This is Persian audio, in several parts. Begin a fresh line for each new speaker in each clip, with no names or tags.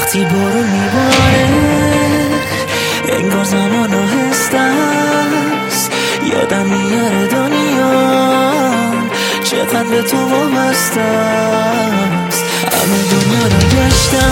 وقتی بارون میباره انگار زمان آهسته است، یادم میاره دنیا چقدر به تو وابسته است. همه دنیا رو گشتم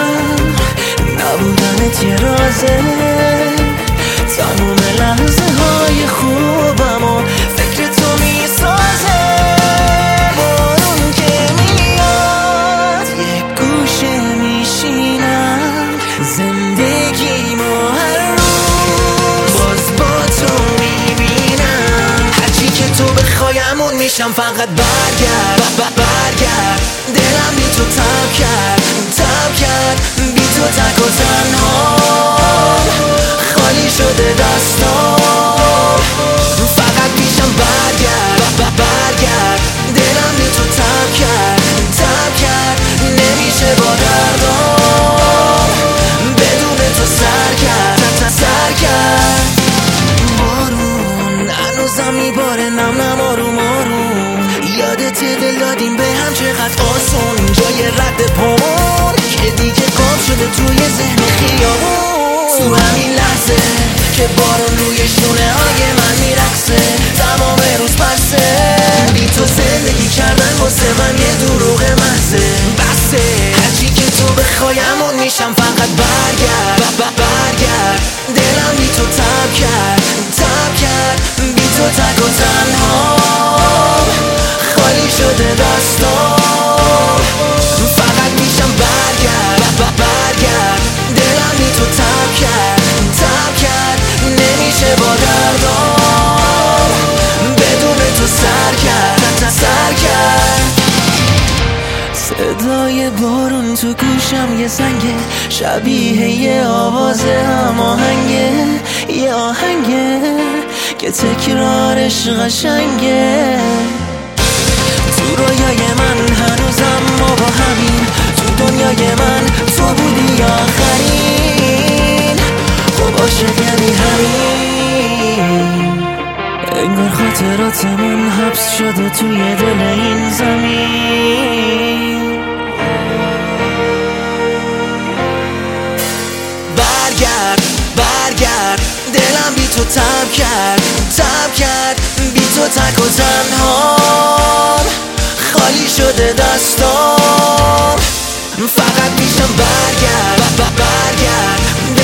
نبودنت یه رازه، تموم لحظه های خوبم و فکر تو میسازه. بارون که میاد یه گوشه میشینم، زندگیمو هر روز باز با تو میبینم. هرچی که تو بخوایمون میشم، فقط برگرد. دلم بی تو تب کرد بی تو تک و تنها خالی شده دستام. فقط میشم برگرد. دلم بی تو تب کرد نمیشه با دردام بدون تو سر کرد. بارون هنوزم میباره نم آروم یادت دل دادیم به هم چقدر آسون، جای رد پامون که دیگه قاب شده توی ذهن خیابون. تو همین لحظه که بارون روی شونه های من میرقصه، تمام روز بسته بی تو زندگی کردن واسه من یه دروغ محضه. بسته هرچی که تو بخوایمون میشم، فقط برگرد. دلم بی تو تب کرد بی تو تک و تنها خالی شده دستام. فقط میشم برگرد. دلم بی تو تب کرد نمیشه با دردام بدون تو سر کرد. صدای بارون تو گوشم یه زنگه، شبیه یه آواز هماهنگه، یه آهنگه که تکرارش قشنگه. تو رویای من هنوزم ما با همین، تو دنیای من تو بودی آخرین. خب عاشق یعنی همین، انگار خاطرات من حبس شده توی دل این زمین. برگرد دلم بی تو تب کرد بی تو تک و تنها خالی شده دستام. فقط میشم برگرد.